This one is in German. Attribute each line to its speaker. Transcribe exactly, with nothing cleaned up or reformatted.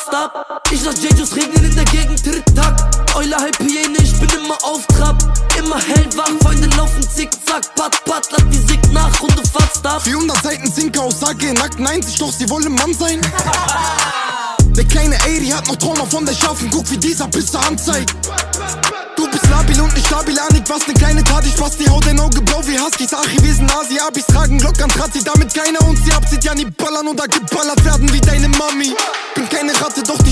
Speaker 1: ab. Ich lass J-Juice regnen in der Gegend, Tritt-Tack. Eule halb Hyäne, ich bin immer auf Trab. Immer hellwach, Freunde laufen zickzack. Pat, pat, lad die Sick nach und du fatzt ab.
Speaker 2: vierhundert Seiten Zinker-Aussage, nackt neunzig, doch sie wollen Mann sein. Der kleine Eri hat noch Trauma von der Schafen, guck wie dieser Pisser anzeigt. Du bist labil und nicht stabil, Anik, was ne kleine Tat, ich pass die Haut, dein Auge blau wie Huskies. Achi, wir sind Asi-Abis, tragen Glock an Trazi, damit keiner uns sie abzieht. Ja, nie ballern oder geballert werden wie deine Mami. Bin keine Ratte, doch die